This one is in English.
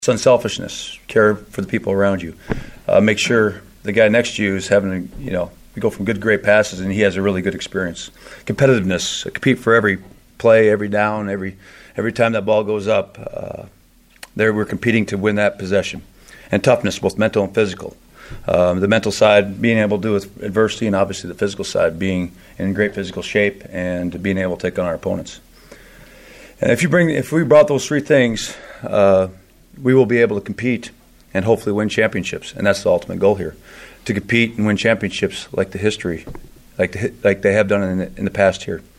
It's unselfishness. Care for the people around you. Make sure the guy next to you is having, we go from good to great passes, and he has a really good experience. Competitiveness. Compete for every play, every down, every time that ball goes up. There we're competing to win that possession. And toughness, both mental and physical. The mental side being able to deal with adversity, and obviously the physical side being in great physical shape and being able to take on our opponents. And if we brought those three things, we will be able to compete and hopefully win championships. And that's the ultimate goal here, to compete and win championships like they have done in the past here.